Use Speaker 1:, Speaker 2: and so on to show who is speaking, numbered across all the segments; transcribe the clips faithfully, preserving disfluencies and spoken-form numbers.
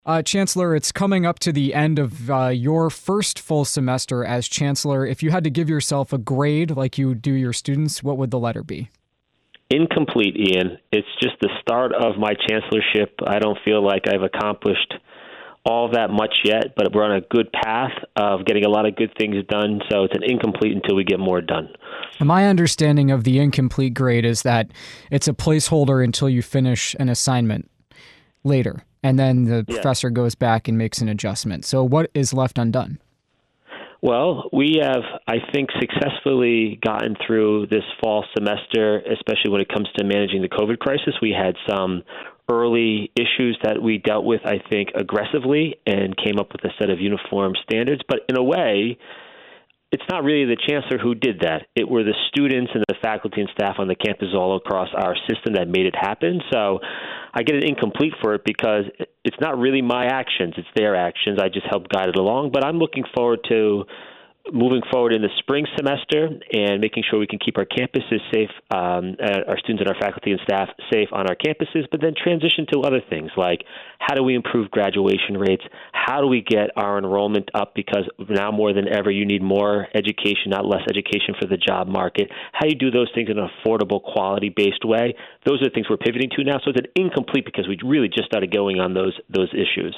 Speaker 1: Uh, Chancellor, it's coming up to the end of uh, your first full semester as Chancellor. If you had to give yourself a grade like you do your students, what would the letter be?
Speaker 2: Incomplete, Ian. It's just the start of my chancellorship. I don't feel like I've accomplished all that much yet, but we're on a good path of getting a lot of good things done, so it's an incomplete until we get more done.
Speaker 1: My understanding of the incomplete grade is that it's a placeholder until you finish an assignment later, and then the
Speaker 2: Yeah.
Speaker 1: professor goes back and makes an adjustment. So what is left undone?
Speaker 2: Well, we have, I think, successfully gotten through this fall semester, especially when it comes to managing the COVID crisis. We had some early issues that we dealt with, I think, aggressively and came up with a set of uniform standards. But in a way, it's not really the chancellor who did that. It were the students and the faculty and staff on the campus all across our system that made it happen. So I get it incomplete for it because it's not really my actions. It's their actions. I just help guide it along. But I'm looking forward to moving forward in the spring semester and making sure we can keep our campuses safe, um, our students and our faculty and staff safe on our campuses, but then transition to other things like how do we improve graduation rates? How do we get our enrollment up? Because now more than ever, you need more education, not less education for the job market. How do you do those things in an affordable, quality-based way? Those are the things we're pivoting to now. So it's an incomplete because we really just started going on those those issues.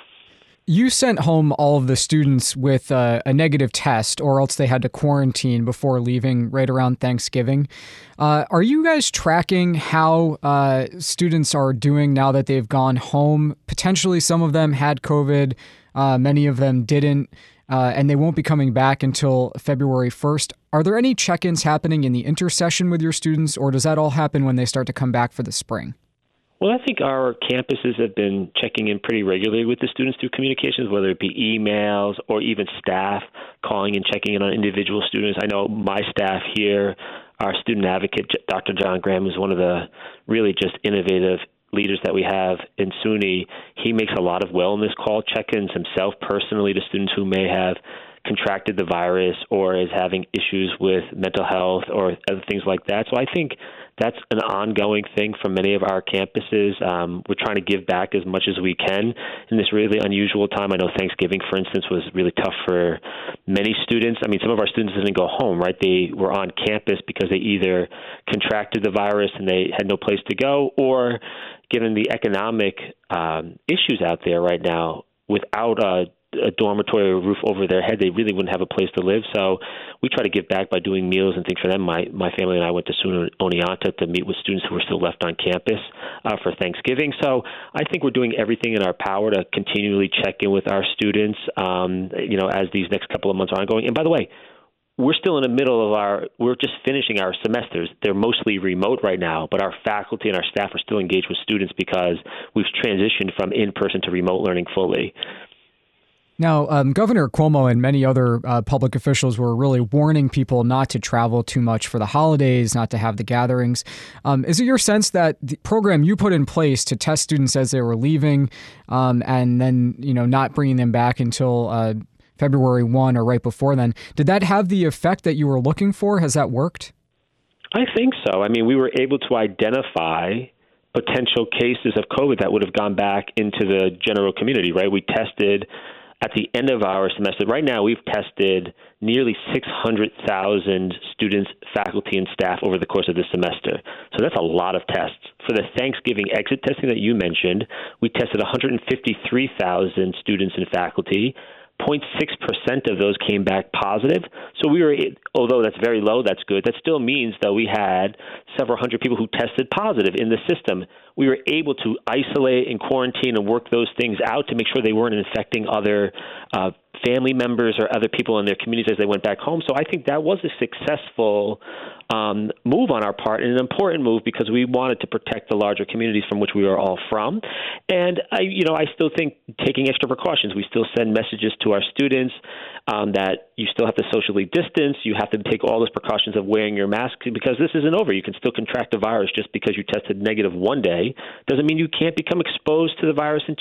Speaker 1: You sent home all of the students with uh, a negative test, or else they had to quarantine before leaving right around Thanksgiving. Uh, are you guys tracking how uh, students are doing now that they've gone home? Potentially some of them had COVID, uh, many of them didn't, uh, and they won't be coming back until February first. Are there any check-ins happening in the intersession with your students, or does that all happen when they start to come back for the spring?
Speaker 2: Well, I think our campuses have been checking in pretty regularly with the students through communications, whether it be emails or even staff calling and checking in on individual students. I know my staff here, our student advocate, Doctor John Graham, is one of the really just innovative leaders that we have in SUNY. He makes a lot of wellness call check-ins himself personally to students who may have contracted the virus or is having issues with mental health or other things like that. So I think that's an ongoing thing for many of our campuses. Um, we're trying to give back as much as we can in this really unusual time. I know Thanksgiving, for instance, was really tough for many students. I mean, some of our students didn't go home, right? They were on campus because they either contracted the virus and they had no place to go, or given the economic um, issues out there right now, without a a dormitory or roof over their head, they really wouldn't have a place to live. So we try to give back by doing meals and things for them. My my family and I went to SUNY Oneonta to meet with students who were still left on campus uh, for Thanksgiving. So I think we're doing everything in our power to continually check in with our students, um, you know, as these next couple of months are ongoing. And by the way, we're still in the middle of our, we're just finishing our semesters. They're mostly remote right now, but our faculty and our staff are still engaged with students because we've transitioned from in-person to remote learning fully.
Speaker 1: Now, um, Governor Cuomo and many other uh, public officials were really warning people not to travel too much for the holidays, not to have the gatherings. Um, is it your sense that the program you put in place to test students as they were leaving um, and then, you know, not bringing them back until uh, February first or right before then, did that have the effect that you were looking for? Has that worked?
Speaker 2: I think so. I mean, we were able to identify potential cases of COVID that would have gone back into the general community, right? We tested at the end of our semester. Right now, we've tested nearly six hundred thousand students, faculty, and staff over the course of this semester. So that's a lot of tests. For the Thanksgiving exit testing that you mentioned, we tested one hundred fifty-three thousand students and faculty. zero point six percent of those came back positive. So we were, although that's very low, that's good. That still means that we had several hundred people who tested positive in the system. We were able to isolate and quarantine and work those things out to make sure they weren't infecting other uh, family members or other people in their communities as they went back home. So I think that was a successful um, move on our part, and an important move because we wanted to protect the larger communities from which we are all from. And I, you know, I still think taking extra precautions. We still send messages to our students um, that you still have to socially distance. You have to take all those precautions of wearing your mask because this isn't over. You can still contract the virus just because you tested negative one day. Doesn't mean you can't become exposed to the virus and check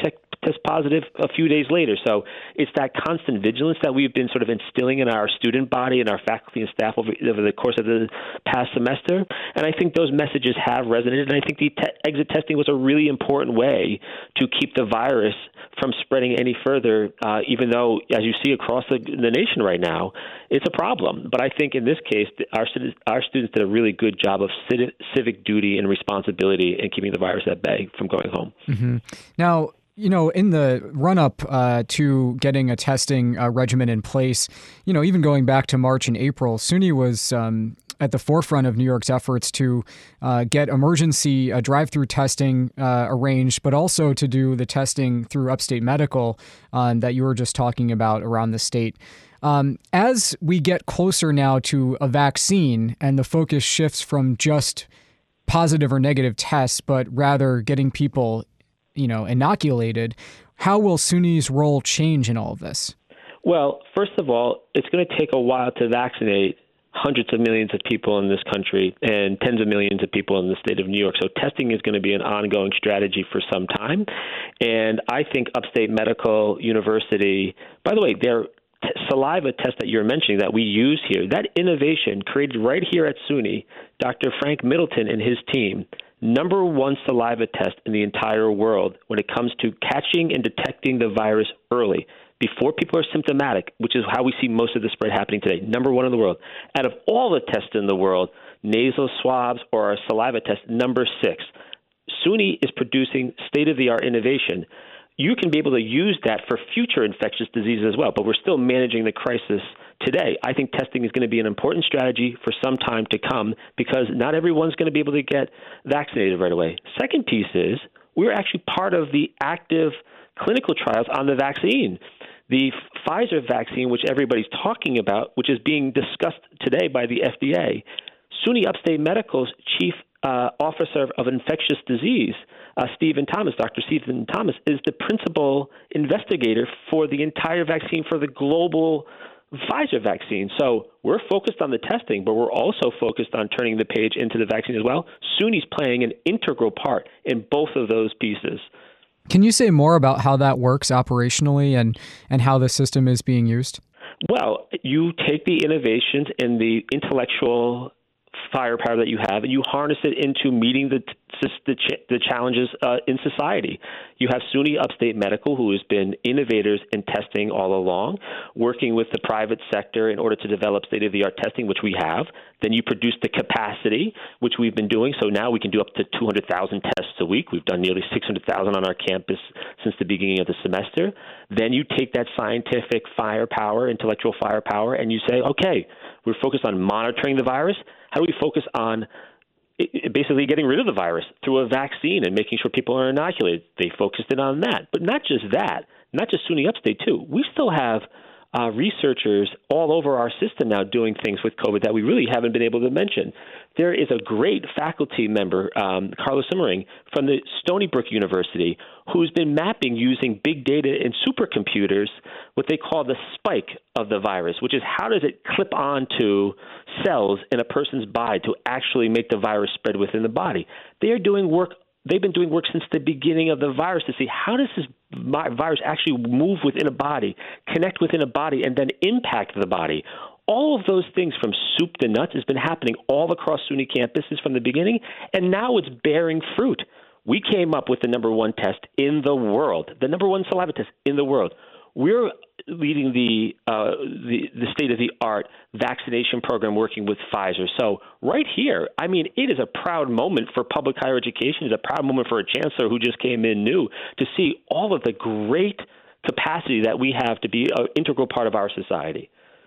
Speaker 2: test positive a few days later. So it's that constant vigilance that we've been sort of instilling in our student body and our faculty and staff over, over the course of the past semester. And I think those messages have resonated. And I think the te- exit testing was a really important way to keep the virus from spreading any further, uh, even though, as you see across the, the nation right now, it's a problem. But I think in this case, our, our students did a really good job of civic duty and responsibility in keeping the virus at bay from going home.
Speaker 1: Mm-hmm. Now, you know, in the run-up uh, to getting a testing uh, regimen in place, you know, even going back to March and April, SUNY was um, at the forefront of New York's efforts to uh, get emergency uh, drive-through testing uh, arranged, but also to do the testing through Upstate Medical uh, that you were just talking about around the state. Um, as we get closer now to a vaccine and the focus shifts from just positive or negative tests, but rather getting people, you know, inoculated, how will SUNY's role change in all of this?
Speaker 2: Well, first of all, it's going to take a while to vaccinate hundreds of millions of people in this country and tens of millions of people in the state of New York. So testing is going to be an ongoing strategy for some time. And I think Upstate Medical University, by the way, their t- saliva test that you're mentioning that we use here, that innovation created right here at SUNY, Doctor Frank Middleton and his team, number one saliva test in the entire world when it comes to catching and detecting the virus early, before people are symptomatic, which is how we see most of the spread happening today. Number one in the world. Out of all the tests in the world, nasal swabs or our saliva test, number six. SUNY is producing state-of-the-art innovation. You can be able to use that for future infectious diseases as well, but we're still managing the crisis today. I think testing is going to be an important strategy for some time to come because not everyone's going to be able to get vaccinated right away. Second piece is we're actually part of the active clinical trials on the vaccine. The Pfizer vaccine, which everybody's talking about, which is being discussed today by the F D A, SUNY Upstate Medical's chief uh, officer of infectious disease, uh, Stephen Thomas, Doctor Stephen Thomas, is the principal investigator for the entire vaccine for the global Pfizer vaccine. So we're focused on the testing, but we're also focused on turning the page into the vaccine as well. SUNY's playing an integral part in both of those pieces.
Speaker 1: Can you say more about how that works operationally and, and how the system is being used?
Speaker 2: Well, you take the innovations and the intellectual firepower that you have, and you harness it into meeting the the, the challenges uh, in society. You have SUNY Upstate Medical, who has been innovators in testing all along, working with the private sector in order to develop state-of-the-art testing, which we have. Then you produce the capacity, which we've been doing. So now we can do up to two hundred thousand tests a week. We've done nearly six hundred thousand on our campus since the beginning of the semester. Then you take that scientific firepower, intellectual firepower, and you say, okay, we're focused on monitoring the virus. How do we focus on basically getting rid of the virus through a vaccine and making sure people are inoculated? They focused in on that. But not just that, not just SUNY Upstate, too. We still have uh, researchers all over our system now doing things with COVID that we really haven't been able to mention. There is a great faculty member, um, Carlos Simmering, from the Stony Brook University, who's been mapping using big data and supercomputers what they call the spike of the virus, which is how does it clip onto cells in a person's body to actually make the virus spread within the body. They are doing work. They've been doing work since the beginning of the virus to see how does this virus actually move within a body, connect within a body, and then impact the body. All of those things from soup to nuts has been happening all across SUNY campuses from the beginning, and now it's bearing fruit. We came up with the number one test in the world, the number one saliva test in the world. We're leading the, uh, the the state-of-the-art vaccination program working with Pfizer. So right here, I mean, it is a proud moment for public higher education. It's a proud moment for a chancellor who just came in new to see all of the great capacity that we have to be an integral part of our society.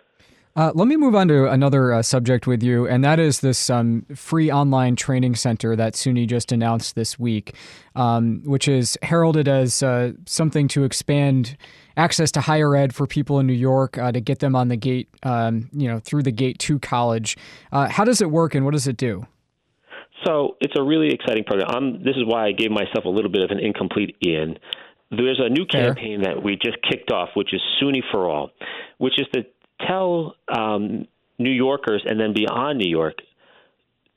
Speaker 1: Uh, let me move on to another uh, subject with you, and that is this um, free online training center that SUNY just announced this week, um, which is heralded as uh, something to expand access to higher ed for people in New York, uh, to get them on the gate, um, you know, through the gate to college. Uh, how does it work, and what does it do?
Speaker 2: So it's a really exciting program. I'm, this is why I gave myself a little bit of an incomplete Ian. There's a new
Speaker 1: Fair.
Speaker 2: campaign that we just kicked off, which is SUNY for All, which is to tell um, New Yorkers and then beyond New York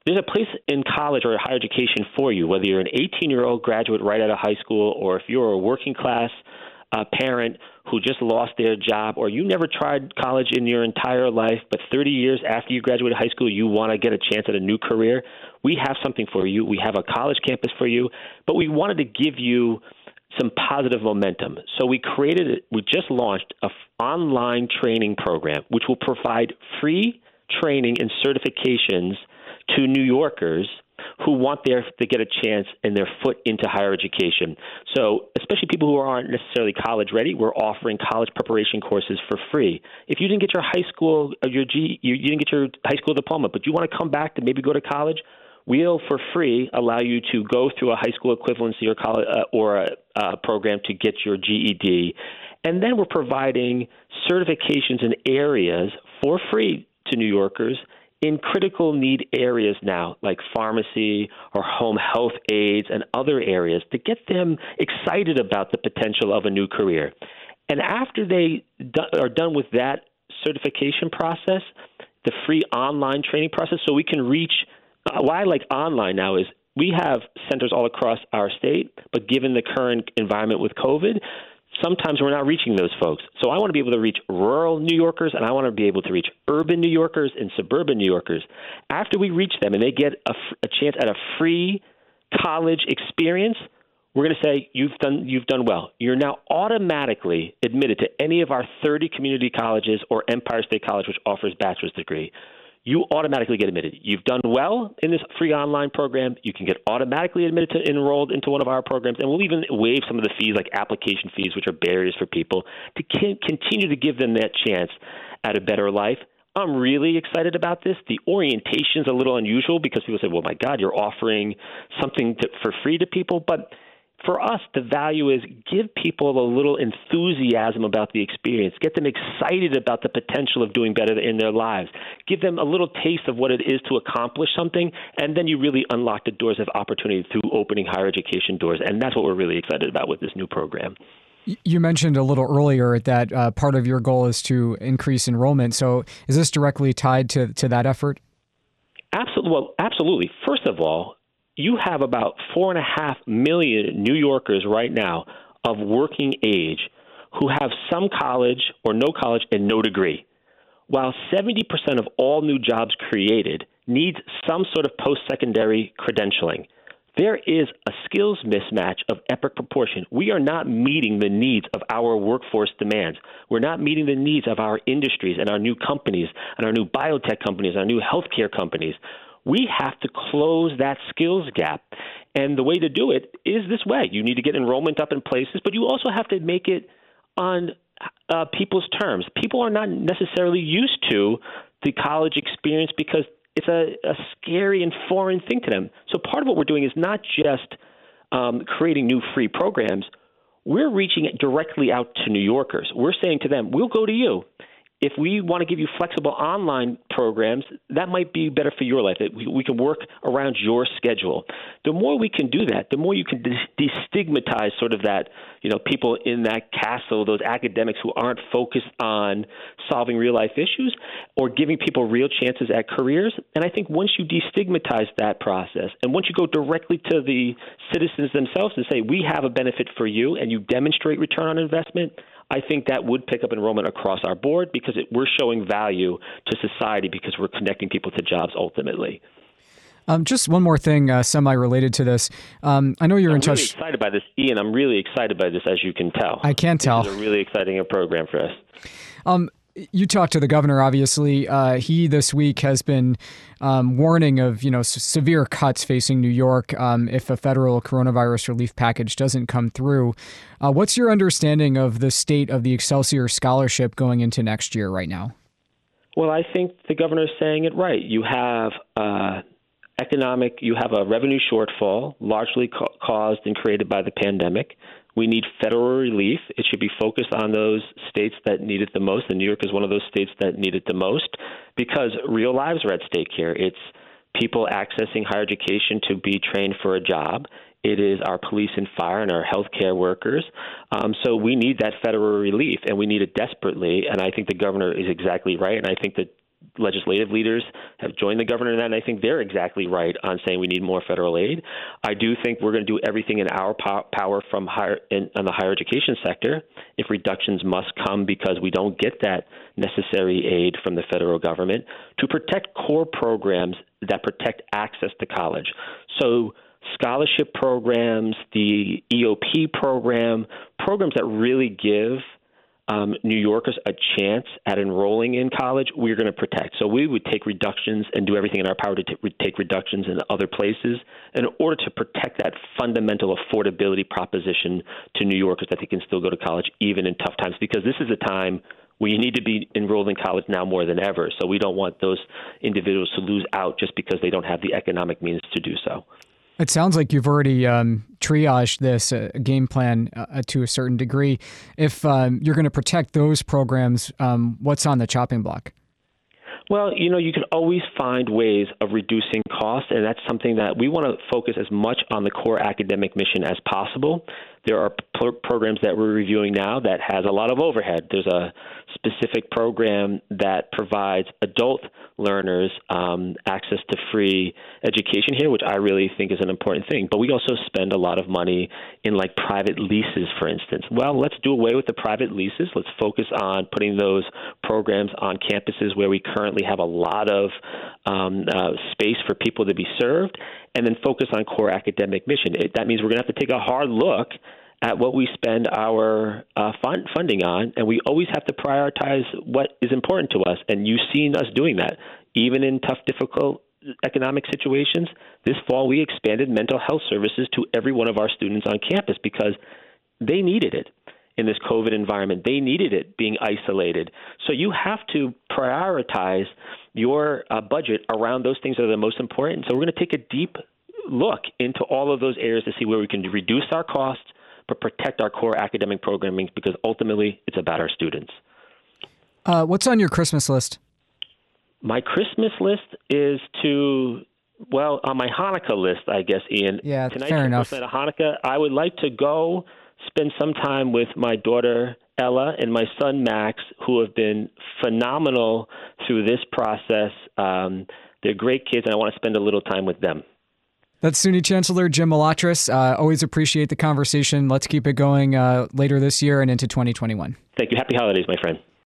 Speaker 2: there's a place in college or higher education for you, whether you're an eighteen-year-old graduate right out of high school, or if you're a working class uh, parent who just lost their job, or you never tried college in your entire life, but thirty years after you graduated high school, you want to get a chance at a new career. We have something for you. We have a college campus for you, but we wanted to give you some positive momentum. So we created, we just launched an online training program, which will provide free training and certifications to New Yorkers who want their to get a chance and their foot into higher education. So especially people who aren't necessarily college ready, we're offering college preparation courses for free. If you didn't get your high school, your G, you, you didn't get your high school diploma, but you want to come back to maybe go to college, we'll for free allow you to go through a high school equivalency or college uh, or a, a program to get your G E D. And then we're providing certifications in areas for free to New Yorkers in critical need areas now, like pharmacy or home health aides and other areas, to get them excited about the potential of a new career. And after they do, are done with that certification process, the free online training process, so we can reach, uh, why I like online now is we have centers all across our state, but given the current environment with COVID, sometimes we're not reaching those folks. So I want to be able to reach rural New Yorkers, and I want to be able to reach urban New Yorkers and suburban New Yorkers. After we reach them and they get a, a chance at a free college experience, we're going to say, you've done you've done well. You're now automatically admitted to any of our thirty community colleges or Empire State College, which offers bachelor's degree. You automatically get admitted. You've done well in this free online program. You can get automatically admitted to enrolled into one of our programs, and we'll even waive some of the fees, like application fees, which are barriers for people, to continue to give them that chance at a better life. I'm really excited about this. The orientation's a little unusual because people say, well, my God, you're offering something to, for free to people. But for us, the value is give people a little enthusiasm about the experience, get them excited about the potential of doing better in their lives, give them a little taste of what it is to accomplish something, and then you really unlock the doors of opportunity through opening higher education doors. And that's what we're really excited about with this new program.
Speaker 1: You mentioned a little earlier that uh, part of your goal is to increase enrollment. So is this directly tied to, to that effort?
Speaker 2: Absolutely. Well, absolutely. First of all, you have about four and a half million New Yorkers right now of working age who have some college or no college and no degree. While seventy percent of all new jobs created needs some sort of post-secondary credentialing, there is a skills mismatch of epic proportion. We are not meeting the needs of our workforce demands. We're not meeting the needs of our industries and our new companies and our new biotech companies, our new healthcare companies. We have to close that skills gap. And the way to do it is this way. You need to get enrollment up in places, but you also have to make it on uh, people's terms. People are not necessarily used to the college experience because it's a, a scary and foreign thing to them. So part of what we're doing is not just um, creating new free programs. We're reaching directly out to New Yorkers. We're saying to them, we'll go to you. If we want to give you flexible online programs, that might be better for your life. We, we can work around your schedule. The more we can do that, the more you can destigmatize sort of that, you know, people in that castle, those academics who aren't focused on solving real life issues or giving people real chances at careers. And I think once you destigmatize that process and once you go directly to the citizens themselves and say, we have a benefit for you, and you demonstrate return on investment, I think that would pick up enrollment across our board because it, we're showing value to society because we're connecting people to jobs ultimately.
Speaker 1: Um, just one more thing, uh, semi-related to this. Um, I know you're
Speaker 2: I'm
Speaker 1: in touch.
Speaker 2: I'm really excited by this, Ian. I'm really excited by this, as you can tell.
Speaker 1: I can tell.
Speaker 2: This is a really exciting program for us.
Speaker 1: Um, you talked to the governor, obviously. Uh, he this week has been um, warning of, you know, s- severe cuts facing New York um, if a federal coronavirus relief package doesn't come through. Uh, what's your understanding of the state of the Excelsior Scholarship going into next year right now?
Speaker 2: Well, I think the governor is saying it right. You have uh, economic, you have a revenue shortfall largely ca- caused and created by the pandemic. We need federal relief. It should be focused on those states that need it the most, and New York is one of those states that need it the most because real lives are at stake here. It's people accessing higher education to be trained for a job. It is our police and fire and our healthcare workers. Um, so we need that federal relief, and we need it desperately, and I think the governor is exactly right, and I think that legislative leaders have joined the governor in that, and I think they're exactly right on saying we need more federal aid. I do think we're going to do everything in our power from higher in, on the higher education sector if reductions must come because we don't get that necessary aid from the federal government to protect core programs that protect access to college. So scholarship programs, the E O P program, programs that really give Um, New Yorkers a chance at enrolling in college, we're going to protect. So we would take reductions and do everything in our power to t- take reductions in other places in order to protect that fundamental affordability proposition to New Yorkers that they can still go to college even in tough times, because this is a time where you need to be enrolled in college now more than ever. So we don't want those individuals to lose out just because they don't have the economic means to do so.
Speaker 1: It sounds like you've already um, triaged this uh, game plan uh, to a certain degree. If um, you're going to protect those programs, um, what's on the chopping block?
Speaker 2: Well, you know, you can always find ways of reducing costs, and that's something that we want to focus as much on the core academic mission as possible. There are p- programs that we're reviewing now that has a lot of overhead. There's a specific program that provides adult learners um, access to free education here, which I really think is an important thing. But we also spend a lot of money in like private leases, for instance. Well, let's do away with the private leases. Let's focus on putting those programs on campuses where we currently have a lot of um, uh, space for people to be served, and then focus on core academic mission. It, that means we're going to have to take a hard look at what we spend our uh, fund, funding on, and we always have to prioritize what is important to us. And you've seen us doing that. Even in tough, difficult economic situations, this fall we expanded mental health services to every one of our students on campus because they needed it in this COVID environment. They needed it being isolated. So you have to prioritize your uh, budget around those things that are the most important. So we're going to take a deep look into all of those areas to see where we can reduce our costs but protect our core academic programming, because ultimately it's about our students.
Speaker 1: Uh, what's on your Christmas list?
Speaker 2: My Christmas list is to, well, on my Hanukkah list, I guess, Ian.
Speaker 1: Yeah,
Speaker 2: Tonight's
Speaker 1: fair
Speaker 2: the
Speaker 1: enough.
Speaker 2: first night of Hanukkah. I would like to go spend some time with my daughter, Ella, and my son, Max, who have been phenomenal through this process. Um, they're great kids, and I want to spend a little time with them.
Speaker 1: That's SUNY Chancellor Jim Malatras. Uh, always appreciate the conversation. Let's keep it going uh, later this year and into twenty twenty-one.
Speaker 2: Thank you. Happy holidays, my friend.